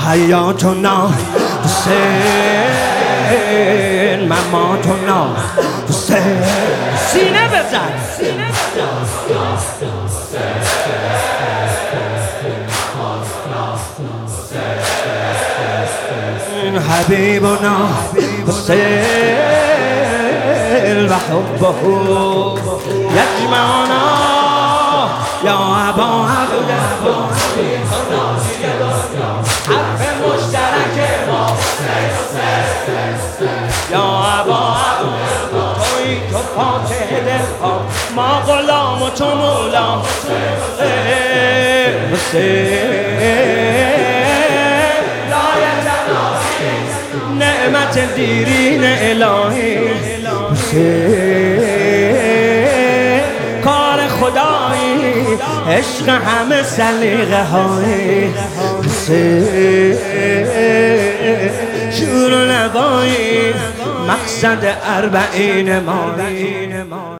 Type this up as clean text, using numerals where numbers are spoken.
حیاتنا حسین، مماتنا حسین. سینه بزن. حبیبنا حسین و حبه یجمعنا یا ابا عبدالله. حرف مشترک ما یا ابا عبدالله. توی تو فاتح دلها، ما غلام و تو مولا حسین. نعمت دیرین الهی حسین، کار خدایی، عشق همه سلیقه های حسین. شور و نوایی، مقصد اربعین ما.